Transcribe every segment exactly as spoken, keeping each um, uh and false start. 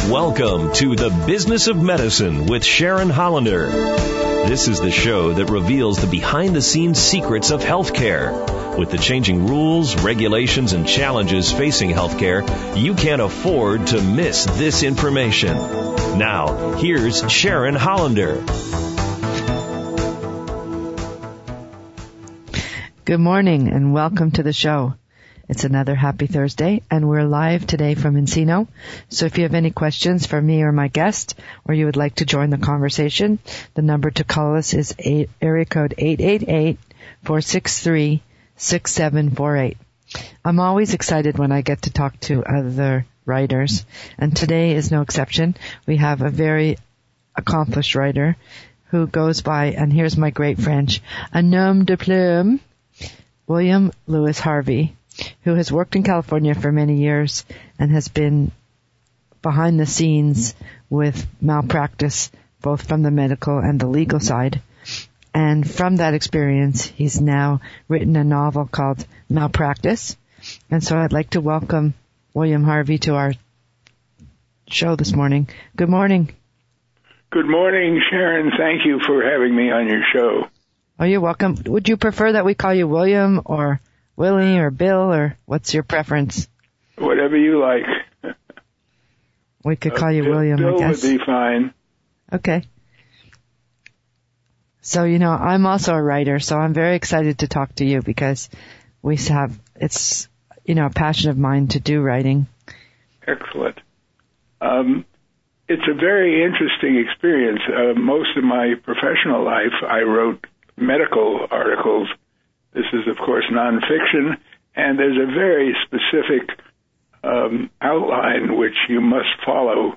Welcome to The Business of Medicine with Sharon Hollander. This is the show that reveals the behind-the-scenes secrets of healthcare. With the changing rules, regulations, and challenges facing healthcare, you can't afford to miss this information. Now, here's Sharon Hollander. Good morning and welcome to the show. It's another happy Thursday, and we're live today from Encino. So if you have any questions for me or my guest, or you would like to join the conversation, the number to call us is eight, area code eight eight eight, four six three, six seven four eight. I'm always excited when I get to talk to other writers, and today is no exception. We have a very accomplished writer who goes by, and here's my great French, a nom de plume, William Lewis Harvey, who has worked in California for many years and has been behind the scenes with malpractice, both from the medical and the legal side. And from that experience, he's now written a novel called Malpractice. And so I'd like to welcome William Harvey to our show this morning. Good morning. Good morning, Sharon. Thank you for having me on your show. Oh, you're welcome. Would you prefer that we call you William or Willie or Bill, or what's your preference? Whatever you like. We could call you uh, William, Bill I guess. Bill would be fine. Okay. So, you know, I'm also a writer, so I'm very excited to talk to you because we have, it's, you know, a passion of mine to do writing. Excellent. Um, it's a very interesting experience. Uh, most of my professional life, I wrote medical articles. This is, of course, nonfiction, and there's a very specific um, outline which you must follow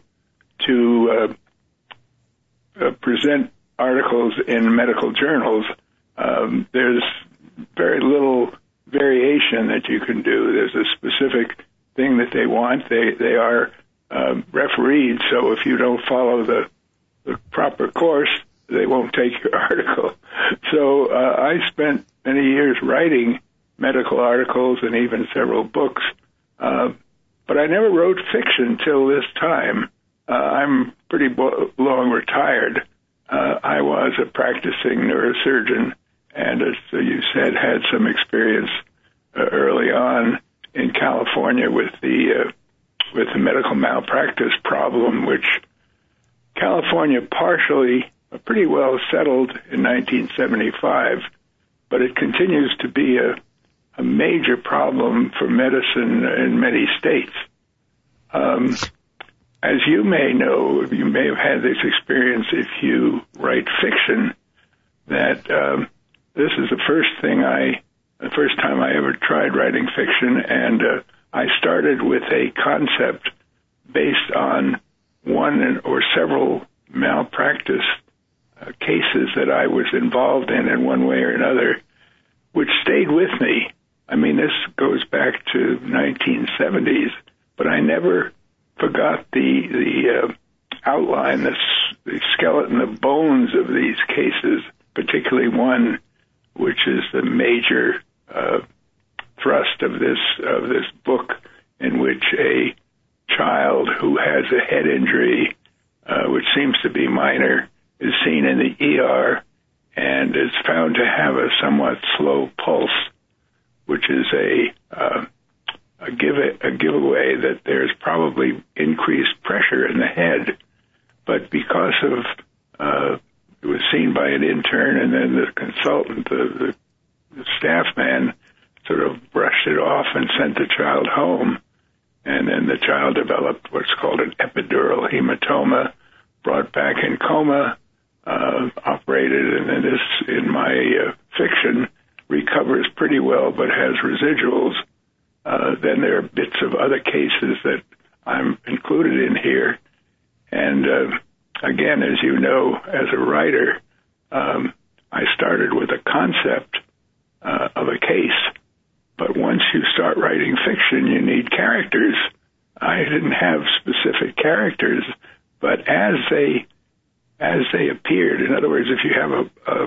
to uh, uh, present articles in medical journals. Um, there's very little variation that you can do. There's a specific thing that they want. They they are uh, refereed, so if you don't follow the, the proper course, they won't take your article. So uh, I spent many years writing medical articles and even several books, uh, but I never wrote fiction till this time. Uh, I'm pretty bo- long retired. Uh, I was a practicing neurosurgeon, and as you said, had some experience uh, early on in California with the uh, with the medical malpractice problem, which California partially pretty well settled in nineteen seventy-five, but it continues to be a, a major problem for medicine in many states. Um, as you may know, you may have had this experience if you write fiction, that um, this is the first thing I, the first time I ever tried writing fiction, and uh, I started with a concept based on one or several malpractice Uh, cases that I was involved in in one way or another, which stayed with me. I mean, this goes back to nineteen seventies, but I never forgot the the uh, outline, the, the skeleton, the bones of these cases, particularly one which is the major uh, thrust of this of this book, in which a child who has a head injury, uh, which seems to be minor, is seen in the E R and is found to have a somewhat slow pulse, which is a uh, a, give a giveaway that there's probably increased pressure in the head. But because of uh, it was seen by an intern, and then the consultant, the, the, the staff man, sort of brushed it off and sent the child home. And then the child developed what's called an epidural hematoma, brought back in coma, Uh, operated, and then this, in my uh, fiction, recovers pretty well but has residuals. Uh, then there are bits of other cases that I'm included in here. And uh, again, as you know, as a writer, um, I started with a concept uh, of a case. But once you start writing fiction, you need characters. I didn't have specific characters, but as they as they appeared. In other words, if you have a, a,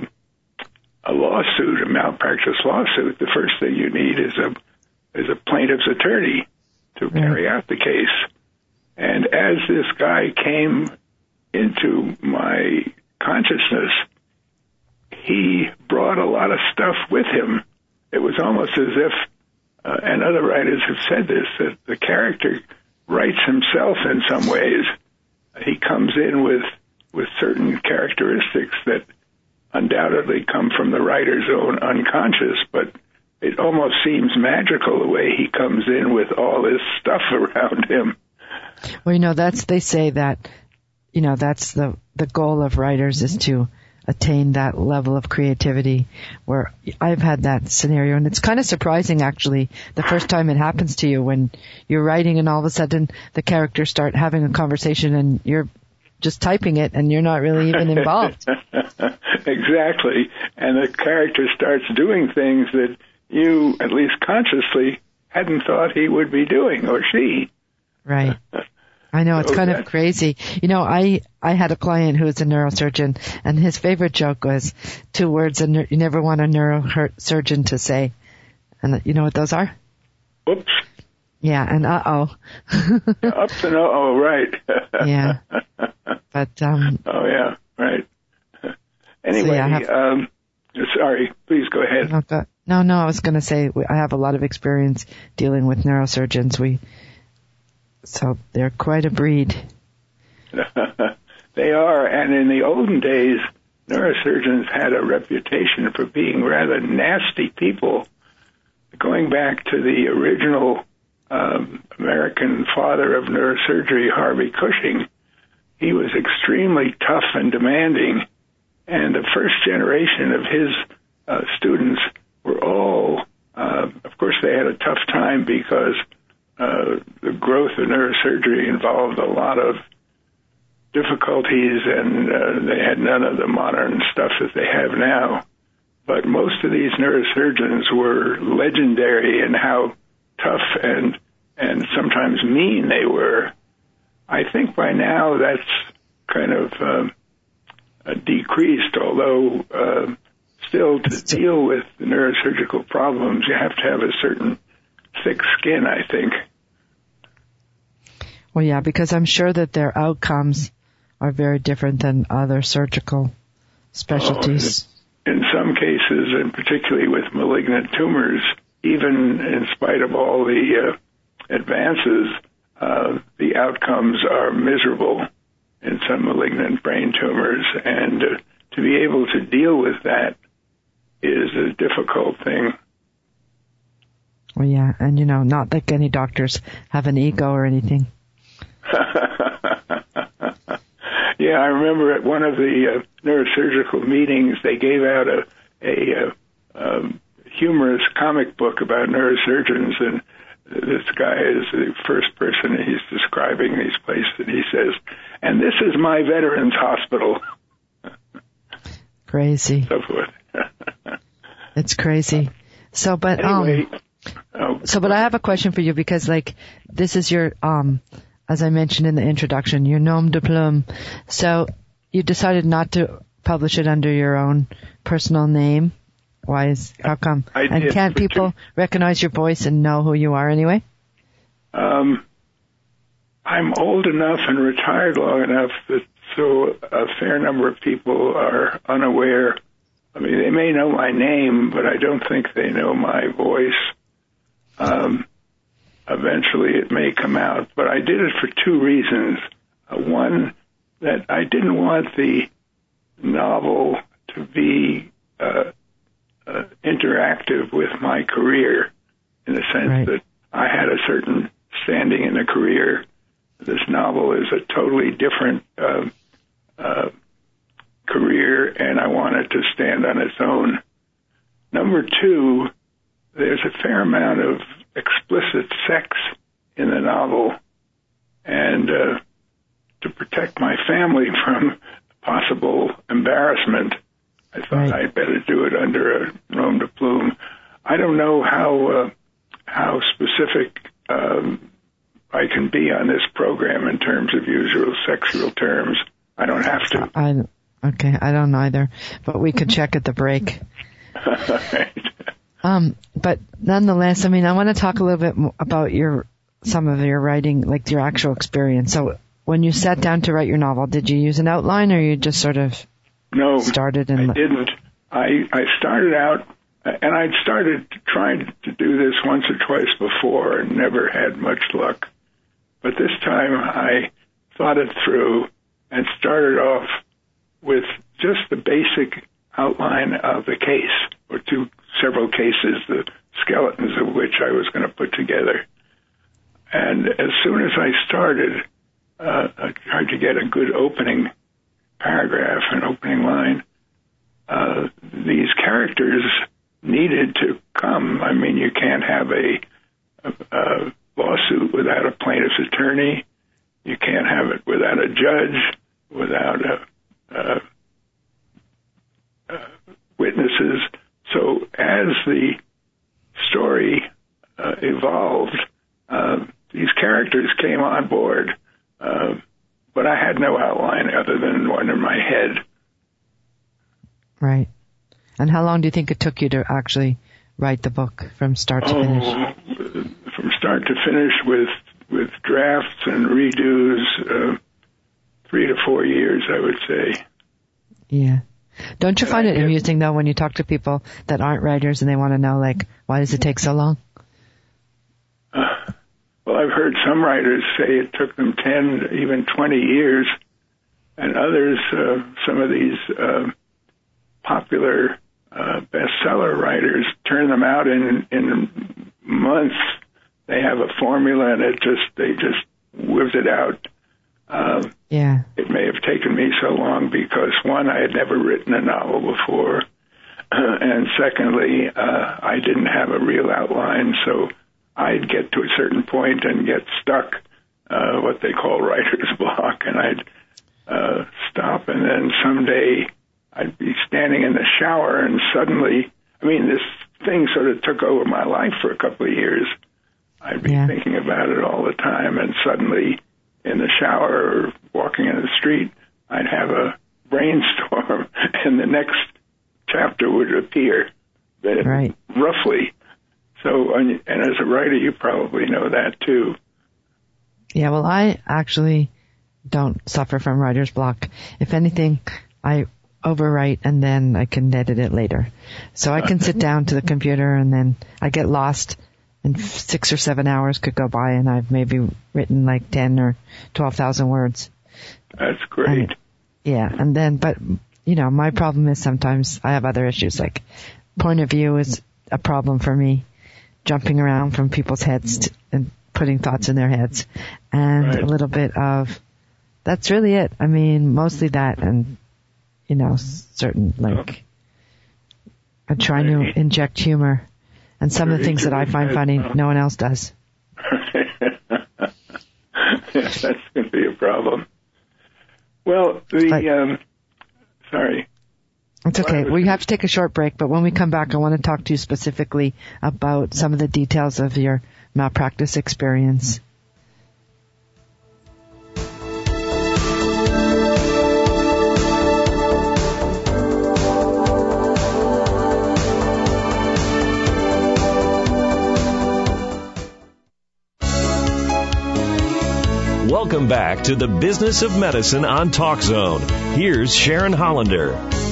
a lawsuit, a malpractice lawsuit, the first thing you need is a is a plaintiff's attorney to carry out the case. And as this guy came into my consciousness, he brought a lot of stuff with him. It was almost as if, uh, and other writers have said this, that the character writes himself in some ways. He comes in with with certain characteristics that undoubtedly come from the writer's own unconscious, but it almost seems magical the way he comes in with all this stuff around him. Well, you know, that's, they say that, you know, that's the, the goal of writers is to attain that level of creativity, where I've had that scenario, and it's kind of surprising actually the first time it happens to you, when you're writing and all of a sudden the characters start having a conversation and you're just typing it and you're not really even involved. Exactly. And the character starts doing things that you, at least consciously, hadn't thought he would be doing, or she. Right. I know, it's kind of crazy. You know, I, I had a client who was a neurosurgeon, and his favorite joke was two words a ne- you never want a neurosurgeon to say. And you know what those are? Whoops. Yeah, and uh-oh. Ups and uh-oh, right. Yeah. But, um... Oh, yeah, right. Anyway, so yeah, have, um, sorry, please go ahead. No, go, no, no, I was going to say I have a lot of experience dealing with neurosurgeons. We... So they're quite a breed. They are, and in the olden days, neurosurgeons had a reputation for being rather nasty people. Going back to the original um, American father of neurosurgery, Harvey Cushing, he was extremely tough and demanding, and the first generation of his uh, students were all, uh, of course, they had a tough time because Uh, the growth of neurosurgery involved a lot of difficulties, and uh, they had none of the modern stuff that they have now. But most of these neurosurgeons were legendary in how tough and and sometimes mean they were. I think by now that's kind of uh, uh, decreased, although uh, still to deal with the neurosurgical problems, you have to have a certain thick skin, I think. Well, yeah, because I'm sure that their outcomes are very different than other surgical specialties. Oh, in some cases, and particularly with malignant tumors, even in spite of all the uh, advances, uh, the outcomes are miserable in some malignant brain tumors. And uh, to be able to deal with that is a difficult thing. Well, yeah, and, you know, not like any doctors have an ego or anything. Yeah, I remember at one of the uh, neurosurgical meetings, they gave out a, a uh, um, humorous comic book about neurosurgeons, and this guy is the first person, he's describing these places, and he says, and this is my veterans hospital. Crazy. So forth. It's crazy. So, but, anyway, um, oh, so, but I have a question for you, because, like, this is your, um, as I mentioned in the introduction, your nom de plume. So you decided not to publish it under your own personal name. Why is, how come? I and did, can't people two. recognize your voice and know who you are anyway? Um, I'm old enough and retired long enough that so a fair number of people are unaware. I mean, they may know my name, but I don't think they know my voice. Um, Eventually it may come out, but I did it for two reasons. Uh, one, that I didn't want the novel to be uh, uh, interactive with my career, in the sense right. that I had a certain standing in the career. This novel is a totally different uh, uh, career, and I want it to stand on its own. Number two, there's a fair amount of explicit sex in the novel, and uh, to protect my family from possible embarrassment, I thought right. I'd better do it under a nom de plume. I don't know how uh, how specific um, I can be on this program in terms of usual sexual terms. I don't have to. I, okay, I don't either, but we could check at the break. Right. Um, but nonetheless, I mean, I want to talk a little bit more about your, some of your writing, like your actual experience. So when you sat down to write your novel, did you use an outline, or you just sort of no, started? And I didn't. I I started out, and I'd started trying to do this once or twice before and never had much luck. But this time I thought it through and started off with just the basic outline of the case, or two several cases, the skeletons of which I was going to put together. And as soon as I started, uh, I tried to get a good opening paragraph, an opening line. Uh, these characters needed to come. I mean, you can't have a, a, a lawsuit without a plaintiff's attorney. You can't have it without a judge, without a, a, a witnesses. So as the story uh, evolved, uh, these characters came on board, uh, but I had no outline other than one in my head. Right. And how long do you think it took you to actually write the book from start to oh, finish? From start to finish with with drafts and redos, uh, three to four years, I would say. Yeah. Don't you find it amusing, though, when you talk to people that aren't writers and they want to know, like, why does it take so long? Uh, well, I've heard some writers say it took them ten, even twenty years, and others, uh, some of these uh, popular uh, bestseller writers, turn them out in in months. They have a formula, and it just they just whiz it out. Um, yeah. It may have taken me so long because, one, I had never written a novel before, uh, and secondly, uh, I didn't have a real outline, so I'd get to a certain point and get stuck, uh, what they call writer's block, and I'd uh, stop, and then someday I'd be standing in the shower, and suddenly, I mean, this thing sort of took over my life for a couple of years. I'd be yeah. thinking about it all the time, and suddenly, in the shower or walking in the street, I'd have a brainstorm, and the next chapter would appear, right. roughly. So, and as a writer, you probably know that too. Yeah, well, I actually don't suffer from writer's block. If anything, I overwrite and then I can edit it later. So I can sit down to the computer and then I get lost, and six or seven hours could go by and I've maybe written like ten or twelve thousand words. That's great. And, yeah, and then, but, you know, my problem is sometimes I have other issues, like point of view is a problem for me, jumping around from people's heads to, and putting thoughts in their heads, and right. a little bit of, that's really it. I mean, mostly that, and, you know, certain, like, I'm trying to inject humor. And some of the things that I find funny, no one else does. That's going to be a problem. Well, the, but, um, sorry. It's okay. We have to take a short break, but when we come back, I want to talk to you specifically about some of the details of your malpractice experience. Welcome back to the Business of Medicine on TalkZone. Here's Sharon Hollander.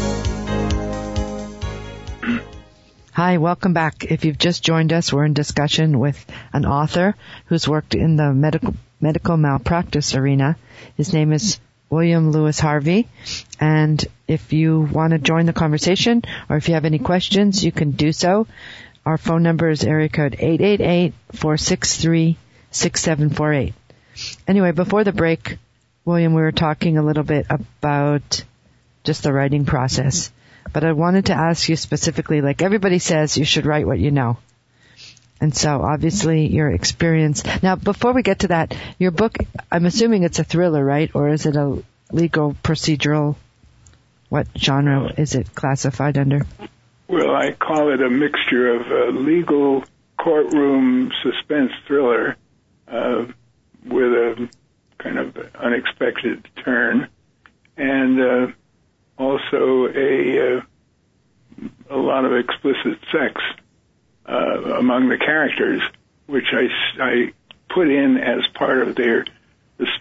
Hi, welcome back. If you've just joined us, we're in discussion with an author who's worked in the medical medical malpractice arena. His name is William Lewis Harvey. And if you want to join the conversation or if you have any questions, you can do so. Our phone number is area code eight eight eight, four six three, six seven four eight. Anyway, before the break, William, we were talking a little bit about just the writing process. But I wanted to ask you specifically, like everybody says, you should write what you know. And so obviously your experience. Now, before we get to that, your book, I'm assuming it's a thriller, right? Or is it a legal procedural? What genre is it classified under? Well, I call it a mixture of a legal courtroom suspense thriller, uh, with a kind of unexpected turn, and uh, also a uh, a lot of explicit sex uh, among the characters, which I, I put in as part of their the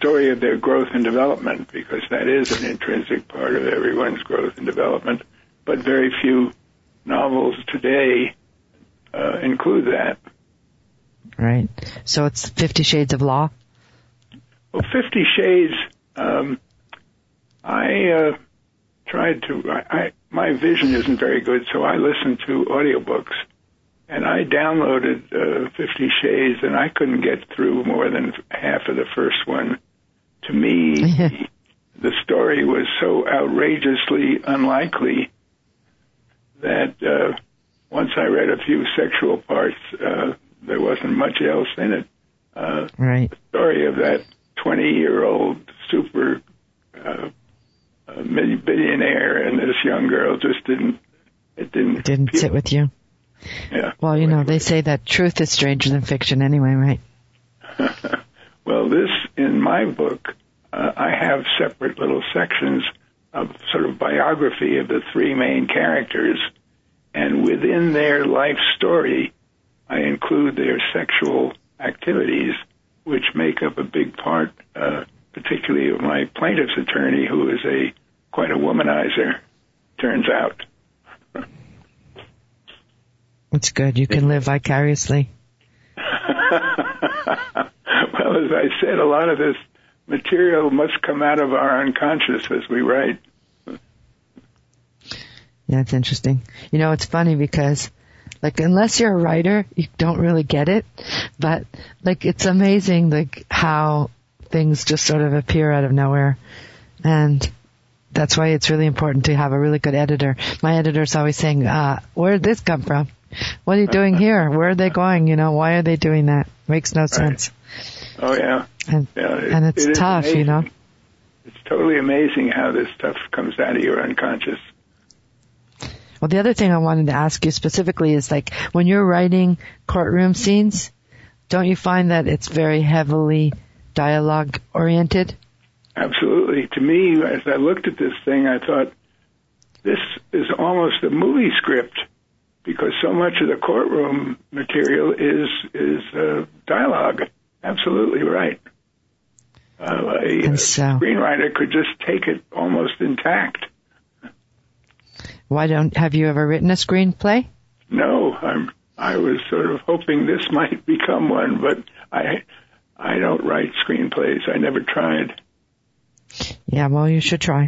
story of their growth and development, because that is an intrinsic part of everyone's growth and development. But very few novels today uh, include that. Right. So it's Fifty Shades of Law? Well, Fifty Shades, um, I uh, tried to, I, I, my vision isn't very good, so I listened to audiobooks. And I downloaded uh, Fifty Shades, and I couldn't get through more than half of the first one. To me, the story was so outrageously unlikely that uh, once I read a few sexual parts, uh, there wasn't much else in it. Uh, right. The story of that twenty-year-old super uh, uh, billionaire and this young girl just didn't, it didn't... It didn't sit with you. Yeah. Well, you know, they say that truth is stranger than fiction anyway, right? Well, this, in my book, uh, I have separate little sections of sort of biography of the three main characters, and within their life story, I include their sexual activities, which make up a big part, uh, particularly of my plaintiff's attorney, who is a quite a womanizer, turns out. It's good. You can live vicariously. Well, as I said, a lot of this material must come out of our unconscious as we write. Yeah, it's interesting. You know, it's funny because, like, unless you're a writer, you don't really get it. But, like, it's amazing, like, how things just sort of appear out of nowhere. And that's why it's really important to have a really good editor. My editor's always saying, uh, where did this come from? What are you doing here? Where are they going? You know, why are they doing that? Makes no sense. Right. Oh, yeah. And, yeah, it, and it's it tough, you know. It's totally amazing how this stuff comes out of your unconscious. Well, the other thing I wanted to ask you specifically is, like, when you're writing courtroom scenes, don't you find that it's very heavily dialogue-oriented? Absolutely. To me, as I looked at this thing, I thought, this is almost a movie script, because so much of the courtroom material is is uh, dialogue. Absolutely right. Uh, a, a so, screenwriter could just take it almost intact. Why don't have you ever written a screenplay? No, I'm. I was sort of hoping this might become one, but I I don't write screenplays. I never tried. Yeah, well, you should try.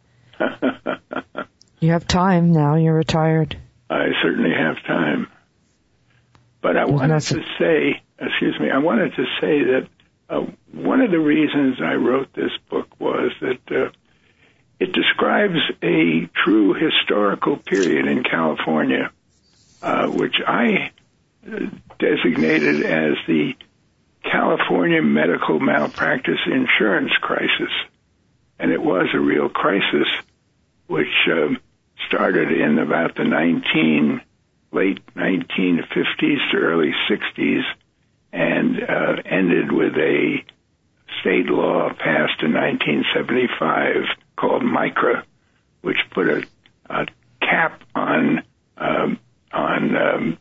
You have time now. You're retired. I certainly have time. But I wanted to say, excuse me, I wanted to say that uh, one of the reasons I wrote this book was that uh, it describes a true historical period in California, uh, which I uh, designated as the California medical malpractice insurance crisis. And it was a real crisis, which uh, started in about the nineteen late nineteen fifties to early sixties, and uh, ended with a state law passed in nineteen seventy-five called MICRA, which put a, a cap on um, on um,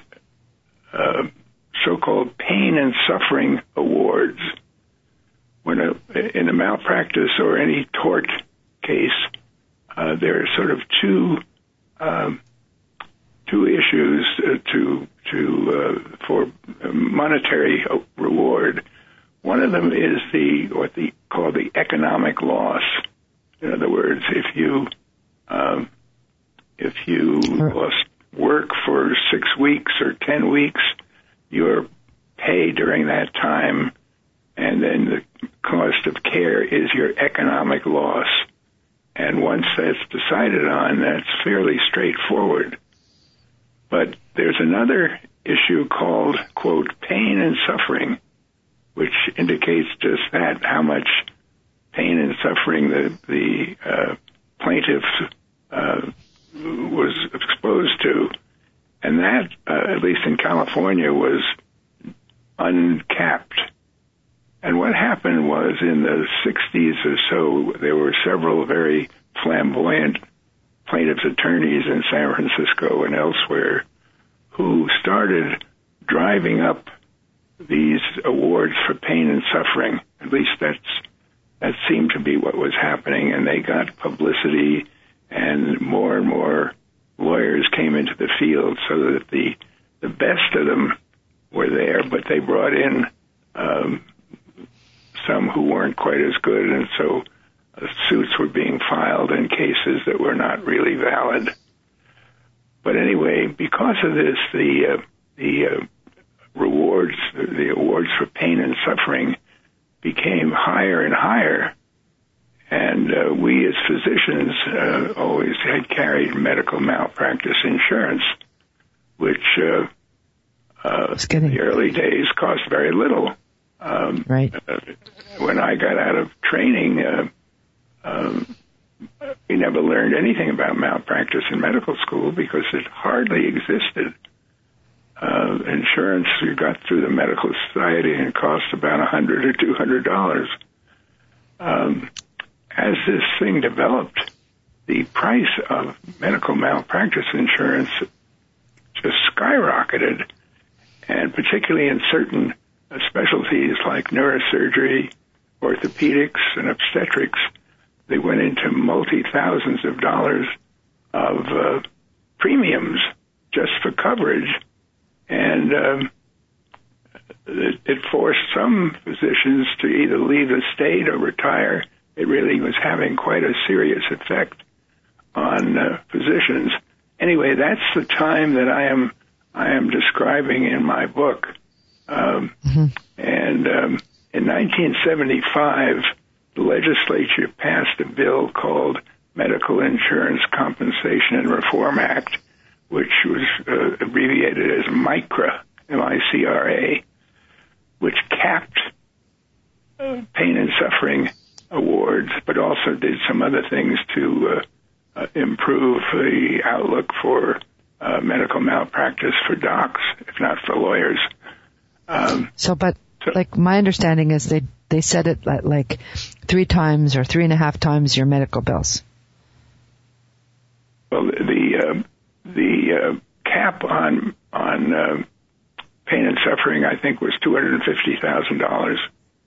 uh, so-called pain and suffering awards. When a, in a malpractice or any tort case, uh, there are sort of two um, two issues uh, to to uh, for monetary reward. One of them is the what the called the economic loss. In other words, if you um, if you lost work for six weeks or ten weeks, your pay during that time, and then the cost of care is your economic loss. And once that's decided on, that's fairly straightforward. But there's another issue called, quote, pain and suffering, which indicates just that, how much pain and suffering the, the uh, plaintiff uh, was exposed to. And that, uh, at least in California, was uncapped. And what happened was in the sixties or so, there were several very flamboyant plaintiffs' attorneys in San Francisco and elsewhere who started driving up these awards for pain and suffering. At least that's that seemed to be what was happening, and they got publicity, and more and more lawyers came into the field, so that the the best of them were there, but they brought in um, some who weren't quite as good, and so uh, suits were being filed in cases that were not really valid. But anyway, because of this, the uh, the uh, rewards, the awards for pain and suffering became higher and higher, and uh, we as physicians uh, always had carried medical malpractice insurance, which uh, uh, in the early days cost very little. Um, right. Uh, when I got out of training, uh, um, we never learned anything about malpractice in medical school because it hardly existed. Uh, insurance you got through the medical society and it cost about a hundred or two hundred dollars. Um, as this thing developed, the price of medical malpractice insurance just skyrocketed, and particularly in certain specialties like neurosurgery, orthopedics, and obstetrics, they went into multi-thousands of dollars of uh, premiums just for coverage. And um, it, it forced some physicians to either leave the state or retire. It really was having quite a serious effect on uh, physicians. Anyway, that's the time that I am I am describing in my book. Um, mm-hmm. And um, in nineteen seventy-five, the legislature passed a bill called Medical Insurance Compensation and Reform Act, which was uh, abbreviated as MICRA, M I C R A, which capped uh, pain and suffering awards, but also did some other things to uh, uh, improve the outlook for uh, medical malpractice for docs, if not for lawyers. Um, so, but so, like my understanding is they they set it at like three times or three and a half times your medical bills. Well, the uh, the uh, cap on on uh, pain and suffering, I think, was two hundred and fifty thousand dollars.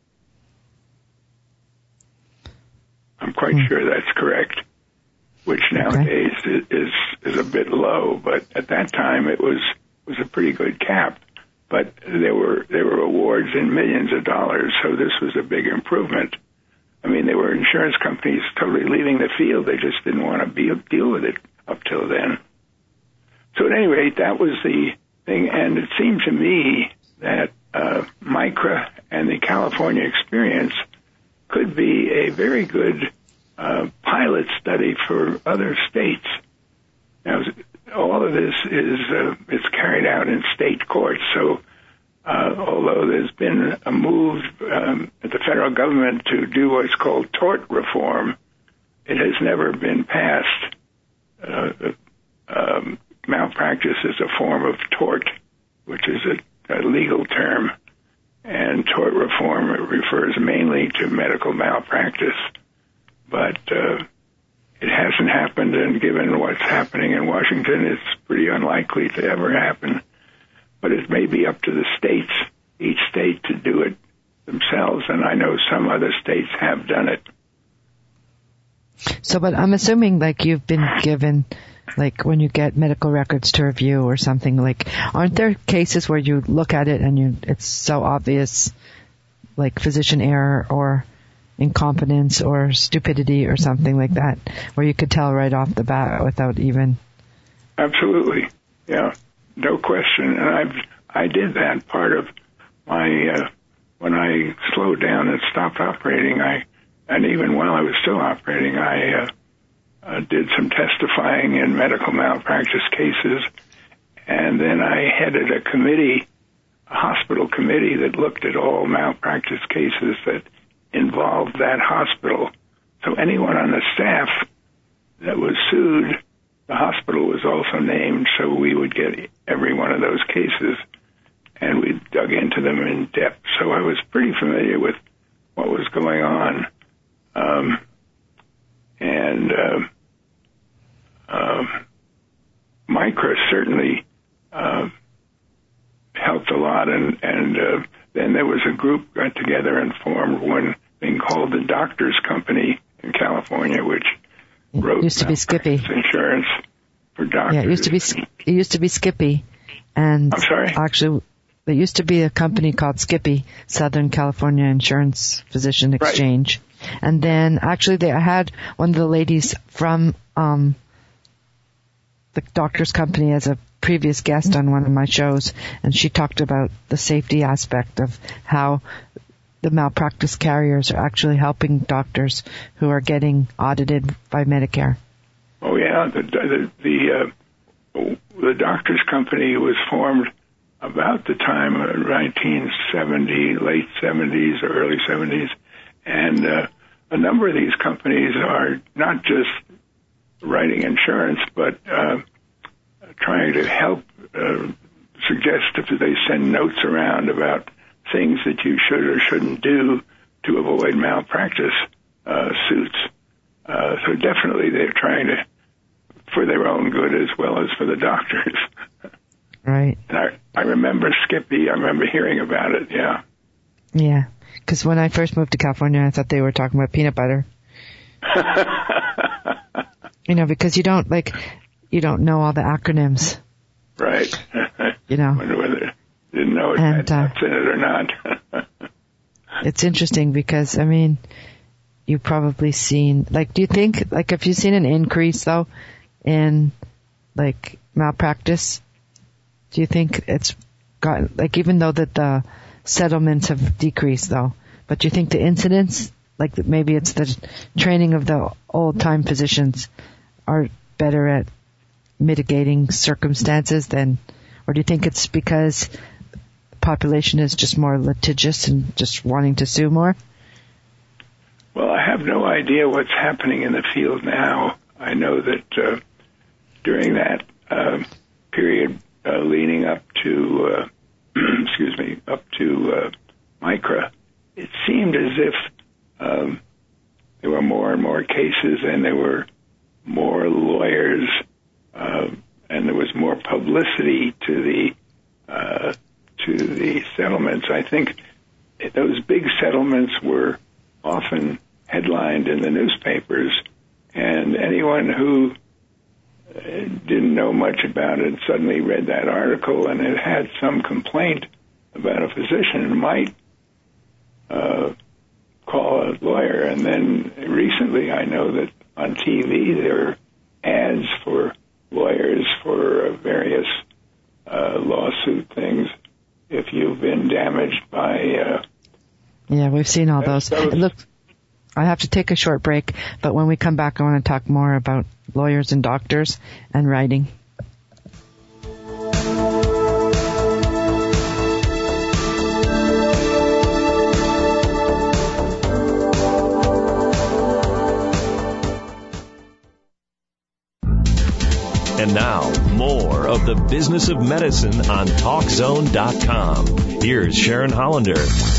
I'm quite hmm. sure that's correct, which nowadays okay. is is a bit low, but at that time it was was a pretty good cap. But there were there were awards in millions of dollars, so this was a big improvement. I mean, there were insurance companies totally leaving the field; they just didn't want to be, deal with it up till then. So at any rate, that was the thing, and it seemed to me that uh, MICRA and the California experience could be a very good uh, pilot study for other states. Now, all of this is uh, it's carried out in state courts, so uh, although there's been a move um, at the federal government to do what's called tort reform, it has never been passed. Uh, um, malpractice is a form of tort, which is a, a legal term, and tort reform refers mainly to medical malpractice. But uh, it hasn't happened, and given what's happening in Washington, it's pretty unlikely to ever happen. But it may be up to the states, each state, to do it themselves, and I know some other states have done it. So, but I'm assuming, like, you've been given, like, when you get medical records to review or something, like, aren't there cases where you look at it and you it's so obvious, like physician error or incompetence or stupidity or something like that, where you could tell right off the bat without even... Absolutely, yeah, no question. And I've I did that part of my uh, when I slowed down and stopped operating. I and even while I was still operating, I uh, uh, did some testifying in medical malpractice cases, and then I headed a committee, a hospital committee that looked at all malpractice cases that involved that hospital. So anyone on the staff that was sued, the hospital was also named, so we would get every one of those cases, and we dug into them in depth. So I was pretty familiar with what was going on. Um, and uh, uh, MICRA certainly uh, helped a lot, and, and uh, then there was a group got together and formed one doctor's company in California, which wrote it used to be Skippy insurance for doctors. Yeah, it used to be it used to be Skippy, and I'm sorry. Actually, there used to be a company called Skippy, Southern California Insurance Physician Exchange, right. And then actually they I had one of the ladies from um, the doctor's company as a previous guest on one of my shows, and she talked about the safety aspect of how the malpractice carriers are actually helping doctors who are getting audited by Medicare. Oh yeah, the the the, uh, the doctor's company was formed about the time of nineteen seventy, late seventies or early seventies, and uh, a number of these companies are not just writing insurance, but uh, trying to help uh, suggest if they send notes around about things that you should or shouldn't do to avoid malpractice uh, suits. Uh, so definitely they're trying to, for their own good as well as for the doctors. Right. And I, I remember Skippy. I remember hearing about it, yeah. Yeah, because when I first moved to California, I thought they were talking about peanut butter. You know, because you don't, like, you don't know all the acronyms. Right. You know. I wonder whether they didn't know it had nuts in it or not. It's interesting because, I mean, you've probably seen, like, do you think, like, have you seen an increase, though, in, like, malpractice? Do you think it's got, like, even though that the settlements have decreased, though, but do you think the incidents, like, maybe it's the training of the old-time physicians are better at mitigating circumstances than, or do you think it's because the population is just more litigious and just wanting to sue more? Well, I have no idea what's happening in the field now. I know that uh, during that uh, period uh, leading up to, uh, excuse me, up to uh, MICRA, it seemed as if um, there were more and more cases and there were more lawyers uh, and there was more publicity to the uh, to the settlements. I think those big settlements were often headlined in the newspapers, and anyone who didn't know much about it suddenly read that article and it had some complaint about a physician might uh, call a lawyer. And then recently I know that on T V there are ads for lawyers for uh, various uh, lawsuit things if you've been damaged by... Uh, yeah, we've seen all those. those. Look, I have to take a short break, but when we come back I want to talk more about lawyers and doctors and writing. And now, more of the Business of Medicine on Talk Zone dot com. Here's Sharon Hollander.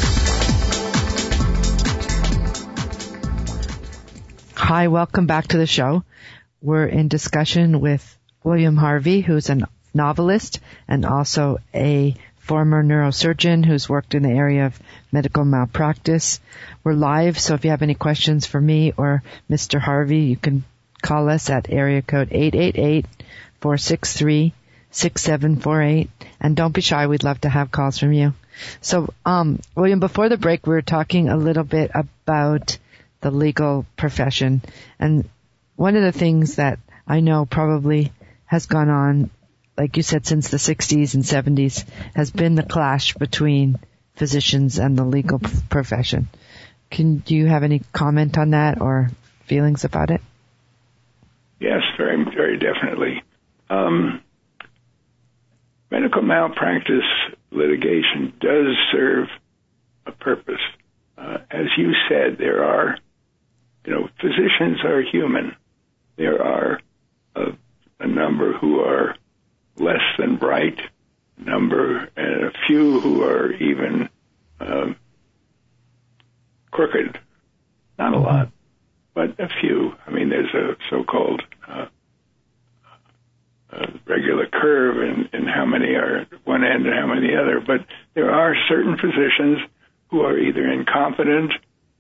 Hi, welcome back to the show. We're in discussion with William Harvey, who's a novelist and also a former neurosurgeon who's worked in the area of medical malpractice. We're live, so if you have any questions for me or Mister Harvey, you can call us at area code eight eight eight, four six three, six seven four eight. And don't be shy, we'd love to have calls from you. So, um, William, before the break, we were talking a little bit about the legal profession. And one of the things that I know probably has gone on, like you said, since the sixties and seventies, has been the clash between physicians and the legal profession. Can do you have any comment on that or feelings about it? Yes, very, very definitely. Um, medical malpractice litigation does serve a purpose. Uh, as you said, there are, you know, physicians are human. There are a, a number who are less than bright, number, and a few who are even um, crooked. Not a lot, but a few. I mean, there's a so-called uh, uh, regular curve in, in how many are at one end and how many the other. But there are certain physicians who are either incompetent or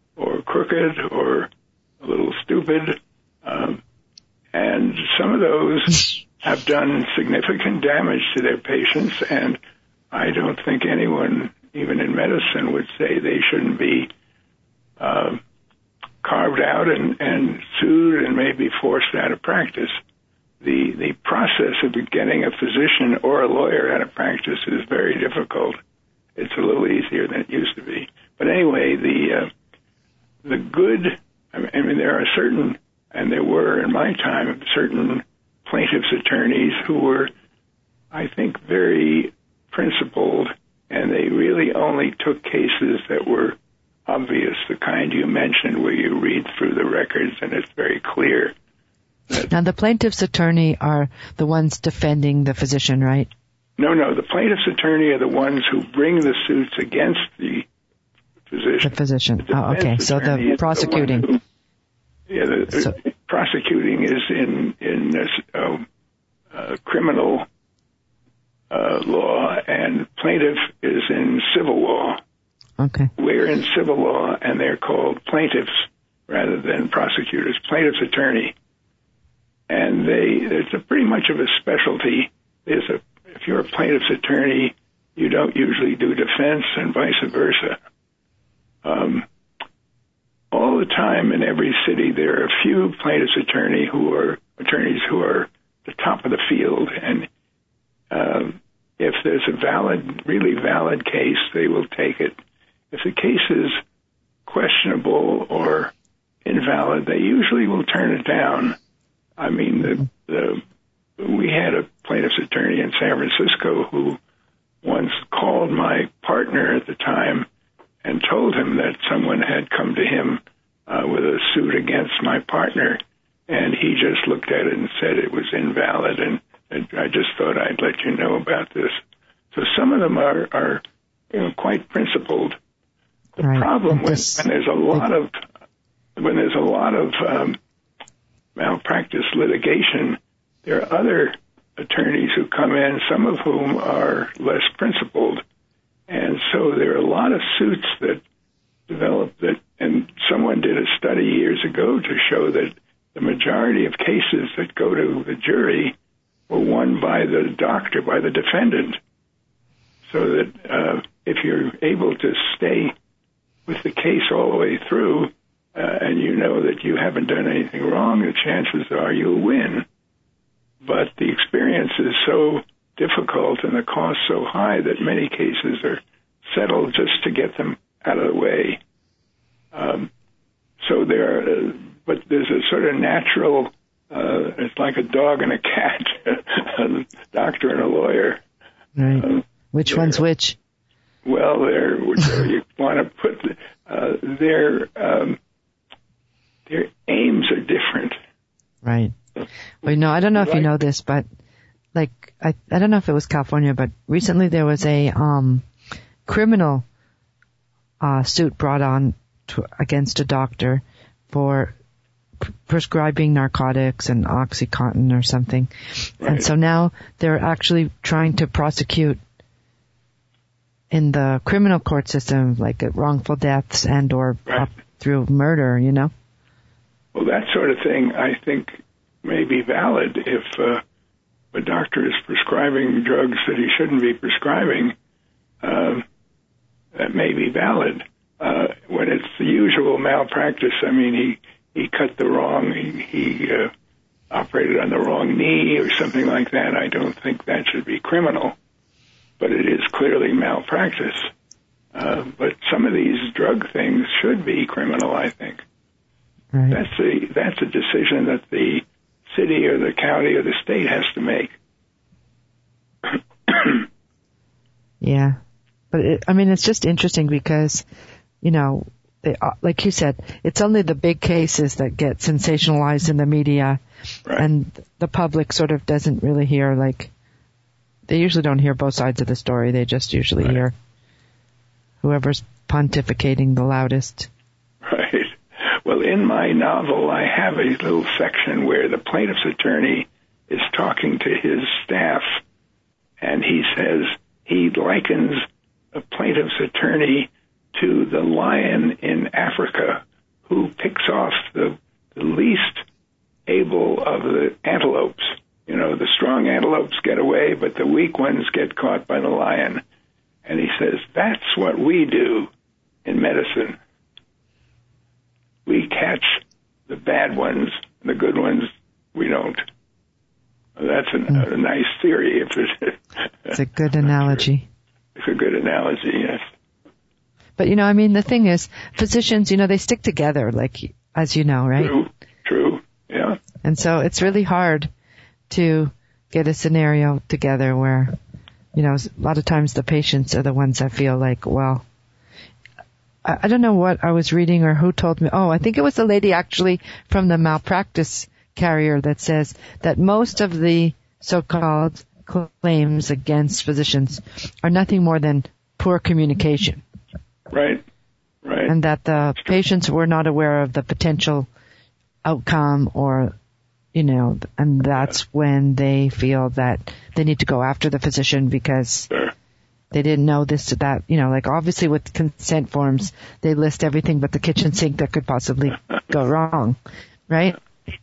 crooked or a little stupid. Um, and some of those have done significant damage to their patients, and I don't think anyone, even in medicine, would say they shouldn't be uh, carved out and, and sued and maybe forced out of practice. The the process of getting a physician or a lawyer out of practice is very difficult. It's a little easier than it used to be. But anyway, the uh, the good, I mean, there are certain, and there were in my time, certain plaintiffs' attorneys who were, I think, very principled, and they really only took cases that were obvious, the kind you mentioned where you read through the records and it's very clear. Now, the plaintiff's attorney are the ones defending the physician, right? No, no. The plaintiff's attorney are the ones who bring the suits against the physician. The physician. The oh, okay. So the prosecuting. The who, yeah, the so, prosecuting is in in uh, uh, criminal uh, law, and plaintiff is in civil law. Okay. We're in civil law, and they're called plaintiffs rather than prosecutors. Plaintiff's attorney. And they, it's a pretty much of a specialty. There's a, if you're a plaintiff's attorney, you don't usually do defense and vice versa. Um, all the time in every city, there are a few plaintiff's attorney who are attorneys who are the top of the field. And uh, if there's a valid, really valid case, they will take it. If the case is questionable or invalid, they usually will turn it down. I mean, the, the, we had a plaintiff's attorney in San Francisco who once called my partner at the time and told him that someone had come to him uh, with a suit against my partner, and he just looked at it and said it was invalid, and, and I just thought I'd let you know about this. So some of them are, are you know, quite principled. The right. problem when, this, when there's a lot of when there's a lot of um, malpractice litigation, there are other attorneys who come in, some of whom are less principled. And so there are a lot of suits that develop that, and someone did a study years ago to show that the majority of cases that go to the jury were won by the doctor, by the defendant. So that uh, if you're able to stay with the case all the way through, Uh, and you know that you haven't done anything wrong, the chances are you'll win. But the experience is so difficult and the cost so high that many cases are settled just to get them out of the way. Um, so there, are, uh, but there's a sort of natural, uh, it's like a dog and a cat, a doctor and a lawyer. Right. Uh, which one's which? Well, they're, you want to put, uh, their, um, their aims are different. Right. Well, no, I don't know if you know this, but like, I, I don't know if it was California, but recently there was a, um, criminal, uh, suit brought on to, against a doctor for p- prescribing narcotics and OxyContin or something. Right. And so now they're actually trying to prosecute in the criminal court system, like at wrongful deaths and or right. up through murder, you know? Well, that sort of thing, I think, may be valid if uh, a doctor is prescribing drugs that he shouldn't be prescribing. Uh, that may be valid. Uh, when it's the usual malpractice, I mean, he, he cut the wrong, he, he uh, operated on the wrong knee or something like that, I don't think that should be criminal. But it is clearly malpractice. Uh, but some of these drug things should be criminal, I think. Right. That's a that's a decision that the city or the county or the state has to make. Yeah, but it, I mean, it's just interesting because, you know, they, like you said, it's only the big cases that get sensationalized in the media, right. And the public sort of doesn't really hear, like, they usually don't hear both sides of the story. They just usually right. hear whoever's pontificating the loudest. Right. Well, in my novel, I have a little section where the plaintiff's attorney is talking to his staff, and he says he likens a plaintiff's attorney to the lion in Africa who picks off the, the least able of the antelopes. You know, the strong antelopes get away, but the weak ones get caught by the lion. And he says, that's what we do in medicine. We catch the bad ones, the good ones we don't. That's a, mm. a nice theory. If it's, it's a good analogy. It's a good analogy, yes. But, you know, I mean, the thing is, physicians, you know, they stick together, like, as you know, right? True, true, yeah. And so it's really hard to get a scenario together where, you know, a lot of times the patients are the ones that feel like, well, I, I don't know what I was reading or who told me. Oh, I think it was the lady actually from the malpractice carrier that says that most of the so-called claims against physicians are nothing more than poor communication. Right, right. And that the patients were not aware of the potential outcome or, you know, and that's when they feel that they need to go after the physician because sure. they didn't know this or that. You know, like obviously with consent forms, they list everything but the kitchen sink that could possibly go wrong, right?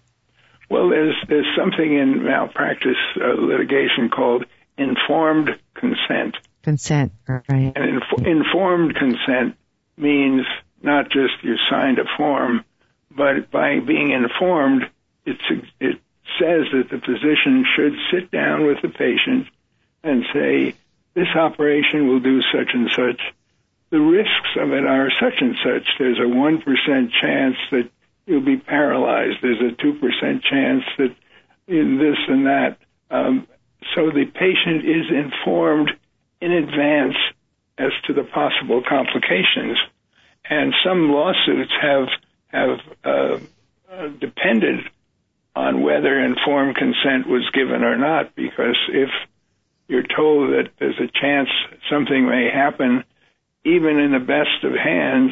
Well, there's there's something in malpractice uh, litigation called informed consent. Consent, right. And inf- informed consent means not just you signed a form, but by being informed, it's, it says that the physician should sit down with the patient and say, this operation will do such and such. The risks of it are such and such. There's a one percent chance that you'll be paralyzed. There's a two percent chance that in this and that. Um, so the patient is informed in advance as to the possible complications. And some lawsuits have have uh, uh, depended on whether informed consent was given or not, because if you're told that there's a chance something may happen, even in the best of hands,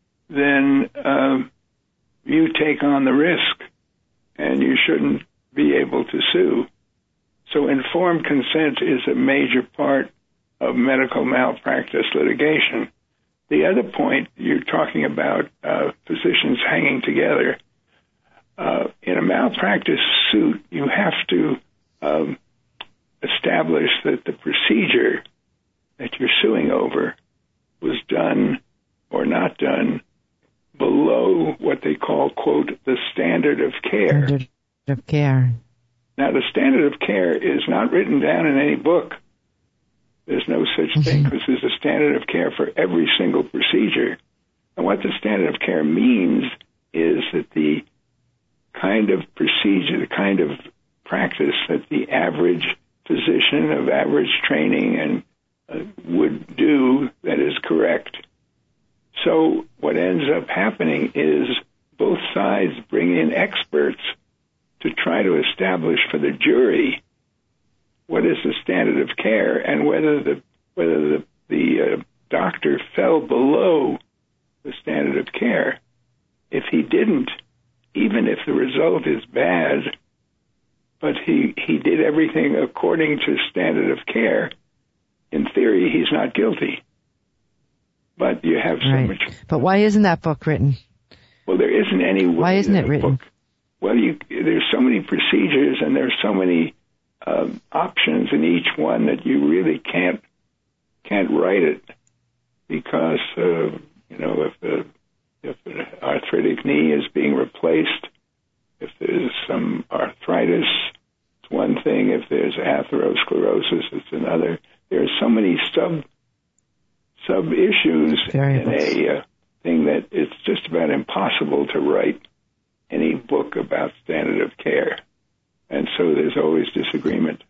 then uh, you take on the risk, and you shouldn't be able to sue. So informed consent is a major part of medical malpractice litigation. The other point, you're talking about uh, physicians hanging together. Uh, in a malpractice suit, you have to um, establish that the procedure that you're suing over was done or not done below what they call, quote, the standard of care. Standard of care. Now, the standard of care is not written down in any book. There's no such thing because there's a standard of care for every single procedure. And what the standard of care means is that the kind of procedure, the kind of practice that the average physician of average training and uh, would do that is correct. So what ends up happening is both sides bring in experts to try to establish for the jury what is the standard of care and whether the whether the, the uh, doctor fell below the standard of care. If he didn't, even if the result is bad, but he, he did everything according to standard of care, in theory, he's not guilty. But you have so right. much... But why isn't that book written? Well, there isn't any... Why isn't it written? Book. Well, you, there's so many procedures and there's so many uh, options in each one that you really can't can't write it because, uh, you know, if the if an arthritic knee is being replaced, if there's some arthritis, it's one thing. If there's atherosclerosis, it's another. There are so many sub sub issues Variables. in a uh, thing that it's just about impossible to write any book about standard of care. And so there's always disagreement.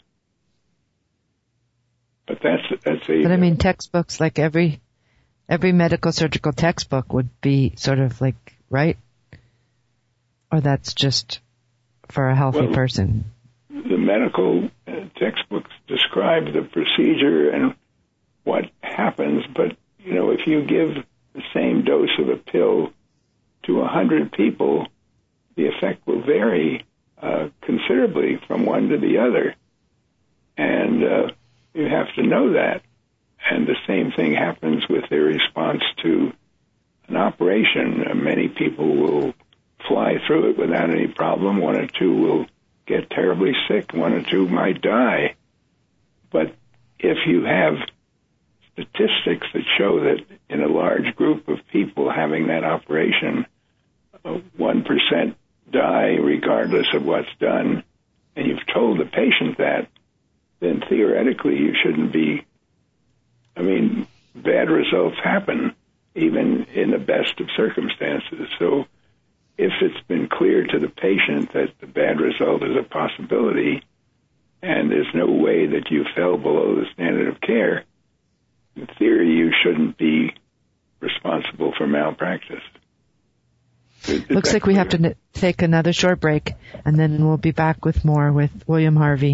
But that's that's a. But I mean, textbooks, like every every medical surgical textbook would be sort of like, right? Or that's just for a healthy well, person. The medical uh, textbooks describe the procedure and what happens, but you know, if you give the same dose of a pill to a hundred people, the effect will vary uh, considerably from one to the other, and uh, you have to know that. And the same thing happens with their response to an operation. Uh, many people will fly through it without any problem. One or two will get terribly sick. One or two might die. But if you have statistics that show that in a large group of people having that operation, uh, one percent die regardless of what's done, and you've told the patient that, then theoretically you shouldn't be, I mean, bad results happen even in the best of circumstances. So if it's been clear to the patient that the bad result is a possibility and there's no way that you fell below the standard of care, in theory you shouldn't be responsible for malpractice. Is, is Looks like clear? we have to n- take another short break, and then we'll be back with more with William Harvey.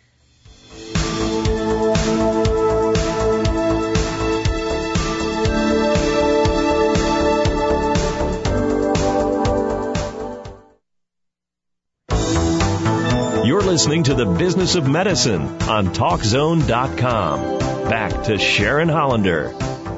You're listening to The Business of Medicine on talk zone dot com. Back to Sharon Hollander.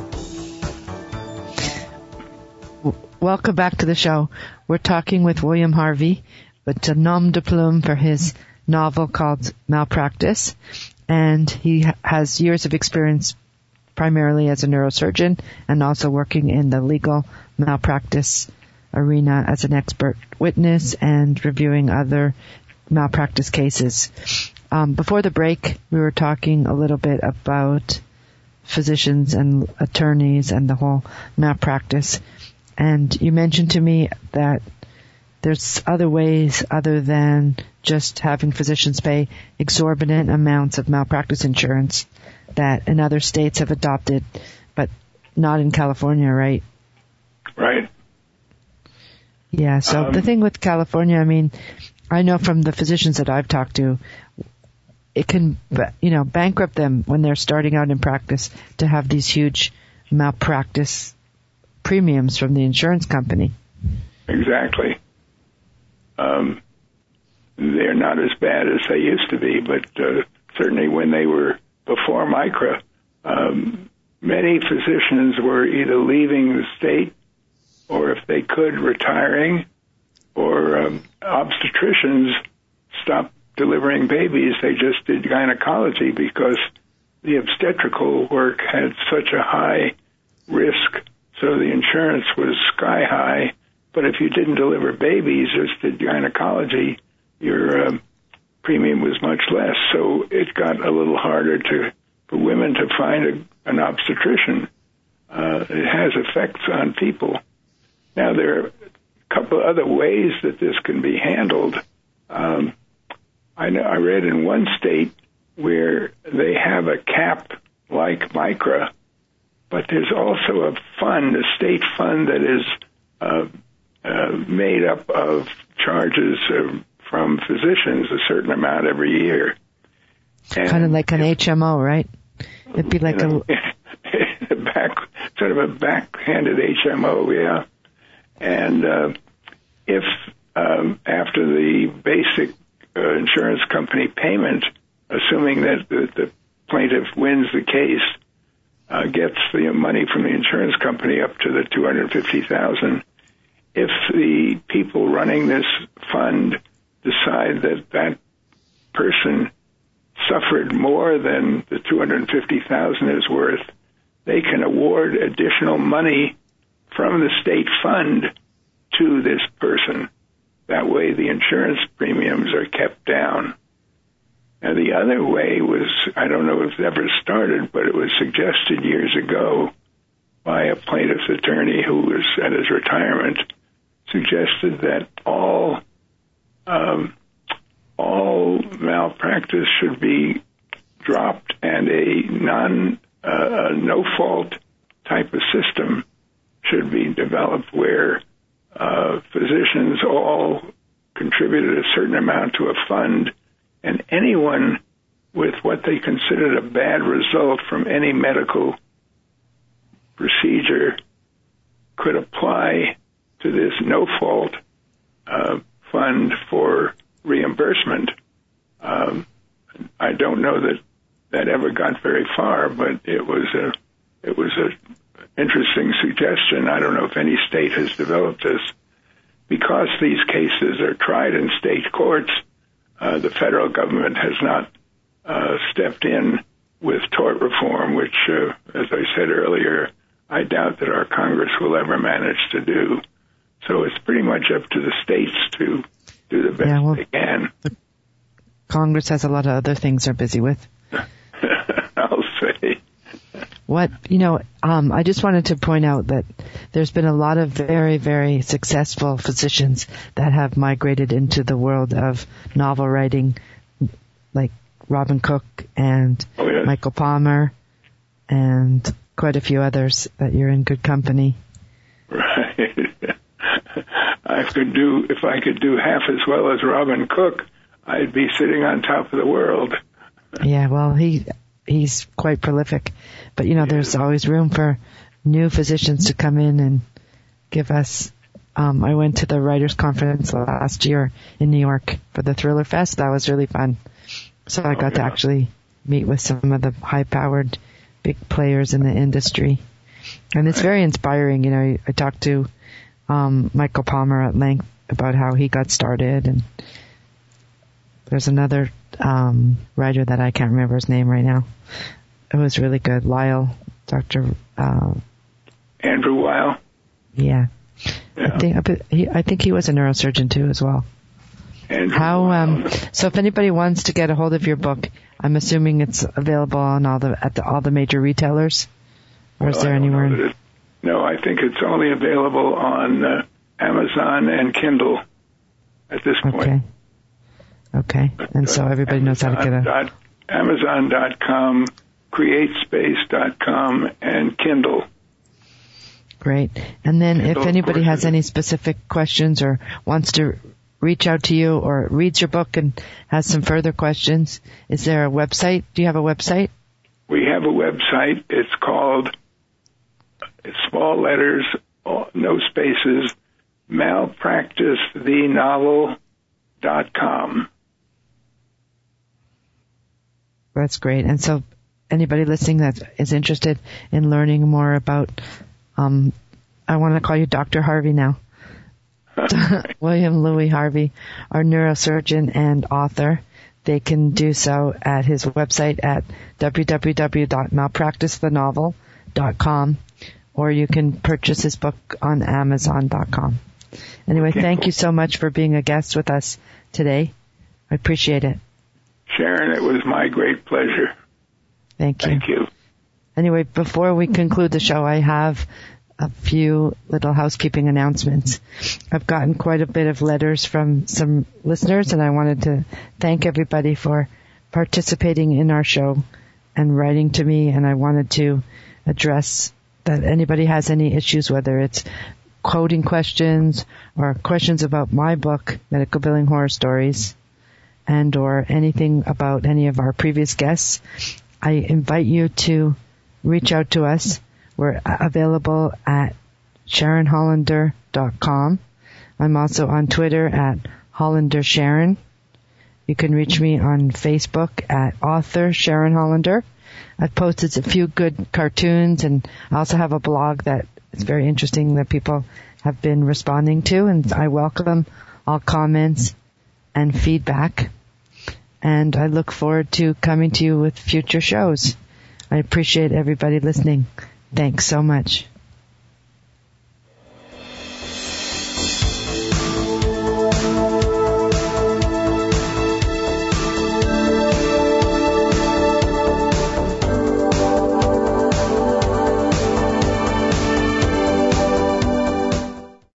Welcome back to the show. We're talking with William Harvey, with a nom de plume for his novel called Malpractice. And he has years of experience primarily as a neurosurgeon and also working in the legal malpractice arena as an expert witness and reviewing other malpractice cases. Um, before the break, we were talking a little bit about physicians and attorneys and the whole malpractice. And you mentioned to me that there's other ways other than just having physicians pay exorbitant amounts of malpractice insurance that in other states have adopted, but not in California, right? Right. Yeah, so um, the thing with California, I mean, I know from the physicians that I've talked to, it can, you know, bankrupt them when they're starting out in practice to have these huge malpractice premiums from the insurance company. Exactly. Um, they're not as bad as they used to be, but uh, certainly when they were before MICRA, um, many physicians were either leaving the state or, if they could, retiring, or um, obstetricians stopped delivering babies. They just did gynecology because the obstetrical work had such a high risk. So the insurance was sky high, but if you didn't deliver babies, just did gynecology, your uh, premium was much less. So it got a little harder to for women to find a, an obstetrician. Uh, it has effects on people. Now, there are a couple of other ways that this can be handled. Um, I, know, I read in one state where they have a cap like MICRA, but there's also a fund, a state fund that is uh, uh, made up of charges uh, from physicians, a certain amount every year. And kind of like an H M O, right? It'd be like you know, a... a back, sort of a backhanded H M O, yeah. And uh, if um, after the basic uh, insurance company payment, assuming that the, the plaintiff wins the case, Uh, gets the money from the insurance company up to the two hundred fifty thousand dollars. If the people running this fund decide that that person suffered more than the two hundred fifty thousand dollars is worth, they can award additional money from the state fund to this person. That way the insurance premiums are kept down. And the other way was, I don't know if it's ever started, but it was suggested years ago by a plaintiff's attorney who was at his retirement, suggested that all um, all malpractice should be dropped and a non uh, no-fault type of system should be developed where uh, physicians all contributed a certain amount to a fund, and anyone with what they considered a bad result from any medical procedure could apply to this no-fault uh, fund for reimbursement. Um, I don't know that that ever got very far, but it was a it was a interesting suggestion. I don't know if if any state has developed this. Because these cases are tried in state courts, uh, the federal government has not uh, stepped in with tort reform, which, uh, as I said earlier, I doubt that our Congress will ever manage to do. So it's pretty much up to the states to do the best yeah, well, they can. Congress has a lot of other things they're busy with. I'll say. What, you know, um, I just wanted to point out that there's been a lot of very, very successful physicians that have migrated into the world of novel writing, like Robin Cook and oh, yes. Michael Palmer and quite a few others that you're in good company. Right. I could do, if I could do half as well as Robin Cook, I'd be sitting on top of the world. Yeah, well, he he's quite prolific. But, you know, there's always room for new physicians to come in and give us. Um, I went to the Writers' Conference last year in New York for the Thriller Fest. That was really fun. So I got oh, yeah. to actually meet with some of the high-powered big players in the industry. And it's very inspiring. You know, I talked to um, Michael Palmer at length about how he got started. And there's another um, writer that I can't remember his name right now. It was really good. Lyle, Doctor Uh, Andrew Weil. Yeah. yeah. I think he, I think he was a neurosurgeon too as well. Andrew How? Um, Weil. So if anybody wants to get a hold of your book, I'm assuming it's available on all the at the, all the major retailers, or is well, there anywhere? In... It, no, I think it's only available on uh, Amazon and Kindle at this point. Okay. Okay. And so everybody knows how to get a... Amazon dot com, CreateSpace dot com, and Kindle. Great. And then Kindle, if anybody has any specific questions or wants to reach out to you or reads your book and has some further questions, is there a website? Do you have a website? We have a website. It's called, it's small letters, no spaces, malpractice the novel dot com. That's great. And so anybody listening that is interested in learning more about, um, I want to call you Doctor Harvey now. William Louis Harvey, our neurosurgeon and author. They can do so at his website at w w w dot malpractice the novel dot com, or you can purchase his book on amazon dot com. Anyway, okay, thank cool. you so much for being a guest with us today. I appreciate it. Sharon, it was my great pleasure. Thank you. Thank you. Anyway, before we conclude the show, I have a few little housekeeping announcements. I've gotten quite a bit of letters from some listeners, and I wanted to thank everybody for participating in our show and writing to me, and I wanted to address that anybody has any issues, whether it's quoting questions or questions about my book, Medical Billing Horror Stories, and or anything about any of our previous guests, I invite you to reach out to us. We're available at sharon hollander dot com. I'm also on Twitter at Hollander Sharon. You can reach me on Facebook at author Sharon Hollander. I've posted a few good cartoons, and I also have a blog that is very interesting that people have been responding to, and I welcome all comments and feedback. And I look forward to coming to you with future shows. I appreciate everybody listening. Thanks so much.